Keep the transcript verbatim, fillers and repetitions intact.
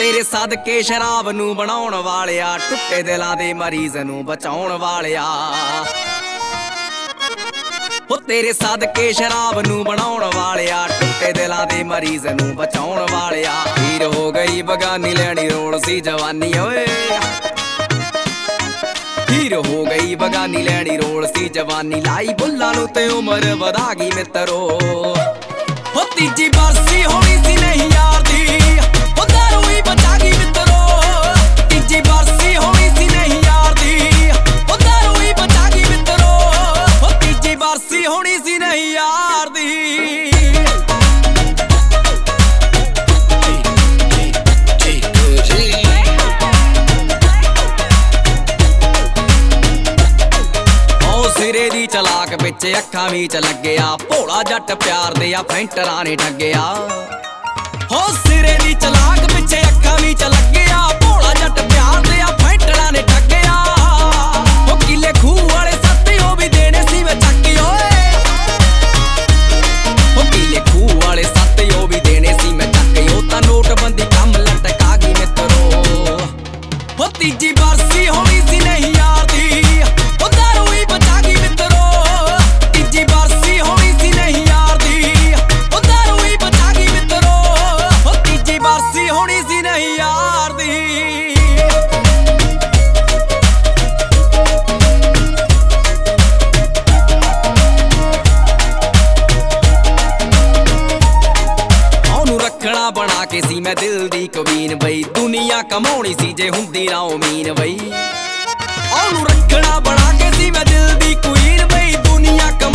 तेरे सदके शराब नू बनाउण वालिया, टुटे दिलां दे मरीज नू बचाउण वालिया। हो तेरे सदके शराब नू बनाउण वालिया, टुटे दिलां दे मरीज नू बचाउण वालिया। हीर हो गई बगानी लैनी रोल सी जवानी ओए, हीर हो गई बगानी लैनी रोल सी जवानी। लाई बुल्ला नू ते उमर वधा गई मित्रो, हो तीजी बरसी होनी सी नहीं यार दी, हो दारू ही बचा गई मित्रो। तीजी बरसी होनी सी नहीं यार दी, हो दारू ही बचा गई मित्रो। हो तीजी बरसी होनी सी नहीं यार दी। सिरे दी चलाक पिछे अखां विच लग्गिया, भोला जट प्यार दे फैंटरां ने ठग्गिया। हो सिरे दी चलाक पिछे अखां विच लग्गिया, भोला जट प्यार दे फैंटरां ने ठग्गिया। हो किले खूह वाले सत्ते ओ भी देने सी मैं चक्की ओए, हो किले खूह वाले सत्ते ओ भी देने सी मैं चक्की। ओ तां नोटबंदी कम लटका गई मित्रो, हो तीजी बरसी होनी सी नहीं यार दी, हो दारू ही बचा गई मित्रो। तीजी बरसी होनी सी नहीं यार दी, हो दारू ही बचा गई मित्रो। हो तीजी बरसी होनी सी नहीं यार दी। ਉਹਨੂੰ ਰੱਖਣਾ ਬਣਾ ਕੇ ਸੀ ਮੈਂ ਦਿਲ ਦੀ ਕਵੀਨ ਬਈ, ਦੁਨੀਆ ਕਮਾਉਣੀ ਸੀ ਜੇ ਹੁੰਦੀ ਨਾ ਉਮੀਨ ਬਈ। ਉਹਨੂੰ ਰੱਖਣਾ ਬਣਾ ਕੇ ਸੀ ਮੈਂ ਦਿਲ ਦੀ ਕੁਈਨ ਬਈ, ਦੁਨੀਆ